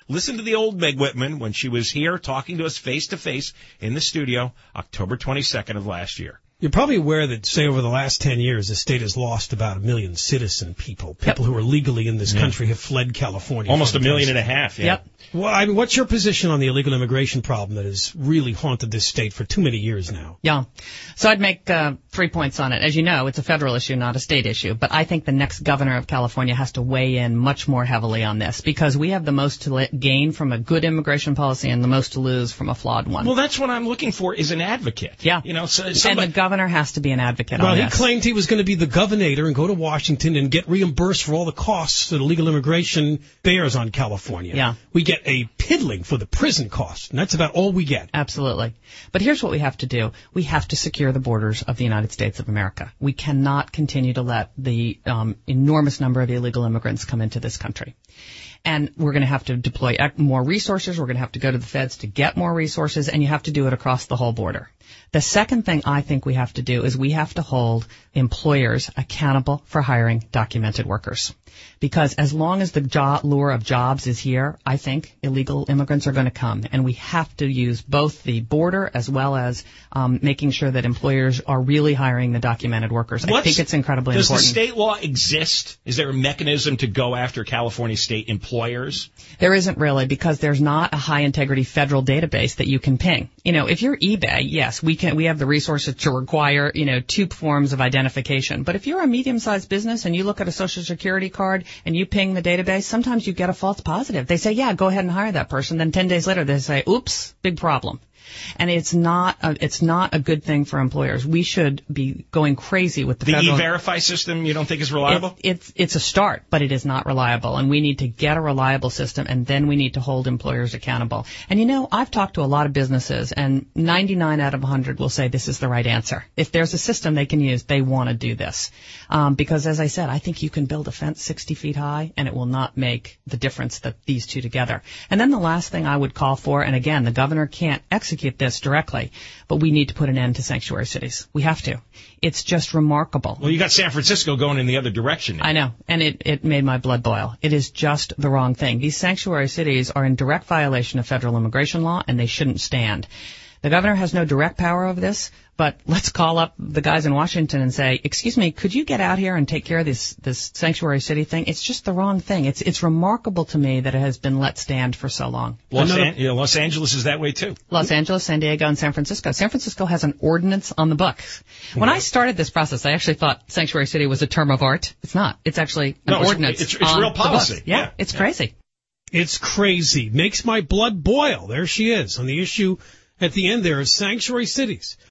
Listen to the old Meg Whitman when she was here talking to us face-to-face in the studio October 22nd of last year. You're probably aware that, say, over the last 10 years, the state has lost about 1 million citizen people who are legally in this country have fled California. Almost 1.5 million, yeah. Yep. Well, I mean, what's your position on the illegal immigration problem that has really haunted this state for too many years now? Yeah. So I'd make 3 points on it. As you know, it's a federal issue, not a state issue. But I think the next governor of California has to weigh in much more heavily on this because we have the most to gain from a good immigration policy and the most to lose from a flawed one. Well, that's what I'm looking for is an advocate. Yeah. You know, and the governor has to be an advocate on this. Well, he claimed he was going to be the governor and go to Washington and get reimbursed for all the costs that illegal immigration bears on California. Yeah. We get a piddling for the prison costs, and that's about all we get. Absolutely. But here's what we have to do. We have to secure the borders of the United States of America. We cannot continue to let the enormous number of illegal immigrants come into this country. And we're going to have to deploy more resources. We're going to have to go to the feds to get more resources, and you have to do it across the whole border. The second thing I think we have to do is we have to hold employers accountable for hiring documented workers. Because as long as the lure of jobs is here, I think illegal immigrants are going to come. And we have to use both the border as well as making sure that employers are really hiring the documented workers. I think it's incredibly important. Does the state law exist? Is there a mechanism to go after California state employers? There isn't really, because there's not a high-integrity federal database that you can ping. You know, if you're eBay, yes, we have the resources to require, 2 forms of identification. But if you're a medium-sized business and you look at a Social Security card and you ping the database, sometimes you get a false positive. They say, yeah, go ahead and hire that person. Then 10 days later, they say, oops, big problem. And it's not a good thing for employers. We should be going crazy with the federal... E-Verify system you don't think is reliable? It's a start, but it is not reliable. And we need to get a reliable system, and then we need to hold employers accountable. And I've talked to a lot of businesses, and 99 out of 100 will say this is the right answer. If there's a system they can use, they want to do this. Because as I said, I think you can build a fence 60 feet high, and it will not make the difference that these two together. And then the last thing I would call for, and again, the governor can't execute this directly, but we need to put an end to sanctuary cities. We have to. It's just remarkable. Well, you got San Francisco going in the other direction now. I know, and it made my blood boil. It is just the wrong thing. These sanctuary cities are in direct violation of federal immigration law, and they shouldn't stand. The governor has no direct power over this, but let's call up the guys in Washington and say, excuse me, could you get out here and take care of this sanctuary city thing? It's just the wrong thing. It's remarkable to me that it has been let stand for so long. Los Angeles is that way too. Los Angeles, San Diego, and San Francisco. San Francisco has an ordinance on the books. When I started this process, I actually thought sanctuary city was a term of art. It's not. It's actually an ordinance. It's real policy. Yeah, it's crazy. It's crazy. Makes my blood boil. There she is on the issue. At the end there is sanctuary cities.